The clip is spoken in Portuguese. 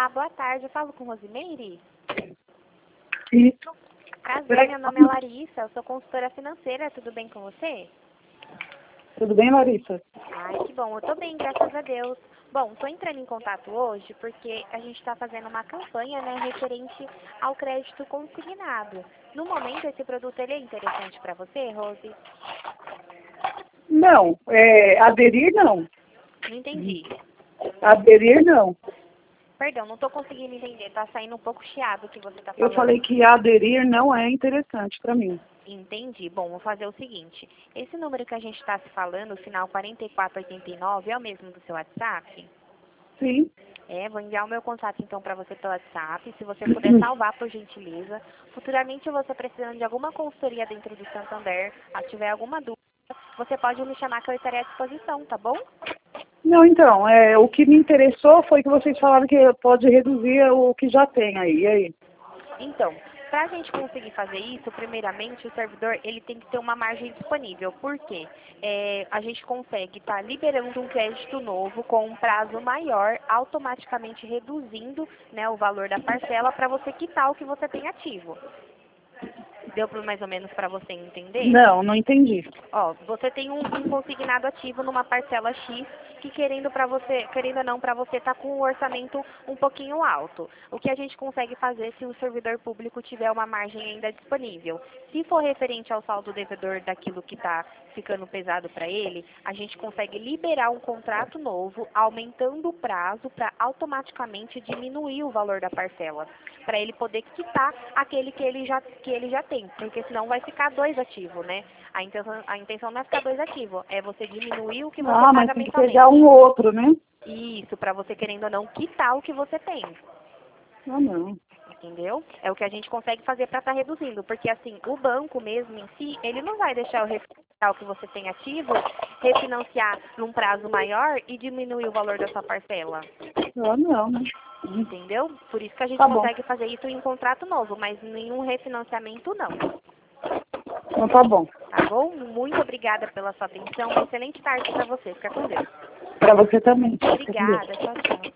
Olá, boa tarde. Eu falo com Rosimeire? Isso. Prazer, meu nome é Larissa, eu sou consultora financeira, tudo bem com você? Tudo bem, Larissa? Ai, que bom, eu tô bem, graças a Deus. Bom, tô entrando em contato hoje porque a gente está fazendo uma campanha, né, referente ao crédito consignado. No momento, esse produto ele é interessante para você, Rose? Não, aderir não. Não entendi. Aderir não. Perdão, não tô conseguindo entender, tá saindo um pouco chiado o que você tá Eu falando. falei que aderir não é interessante para mim. Entendi. Bom, vou fazer o seguinte. Esse número que a gente está se falando, o final 4489, é o mesmo do seu WhatsApp? Sim. Vou enviar o meu contato então para você pelo WhatsApp. Se você puder salvar, por gentileza. Futuramente você precisando de alguma consultoria dentro do Santander, se tiver alguma dúvida, você pode me chamar que eu estarei à disposição, tá bom? Não, então, o que me interessou foi que vocês falaram que pode reduzir o que já tem aí. E aí? Então, para a gente conseguir fazer isso, primeiramente o servidor ele tem que ter uma margem disponível. Por quê? A gente consegue estar liberando um crédito novo com um prazo maior, automaticamente reduzindo, né, o valor da parcela para você quitar o que você tem ativo. Deu mais ou menos para você entender? Não entendi. Ó, você tem um consignado ativo numa parcela X que querendo ou não, para você tá com um orçamento um pouquinho alto. O que a gente consegue fazer se o servidor público tiver uma margem ainda disponível? Se for referente ao saldo devedor daquilo que está ficando pesado para ele, a gente consegue liberar um contrato novo, aumentando o prazo para automaticamente diminuir o valor da parcela, para ele poder quitar aquele que ele já tem, porque senão vai ficar 2 ativos, né? A intenção não é ficar 2 ativos, é você diminuir o que você Mas paga tem que mensalmente. pegar um outro, né? Isso, para você querendo ou não quitar o que você tem. Não. Entendeu? É o que a gente consegue fazer para estar reduzindo, porque assim, o banco mesmo em si, ele não vai deixar o refinanciar o que você tem ativo, refinanciar num prazo maior e diminuir o valor da sua parcela. Não, né? Entendeu? Por isso que a gente Tá bom. consegue fazer isso em contrato novo, mas nenhum refinanciamento não. Então tá bom. Tá bom? Muito obrigada pela sua atenção. Uma excelente tarde para você. Fica com Deus. Para você também. Obrigada. Tchau, tchau.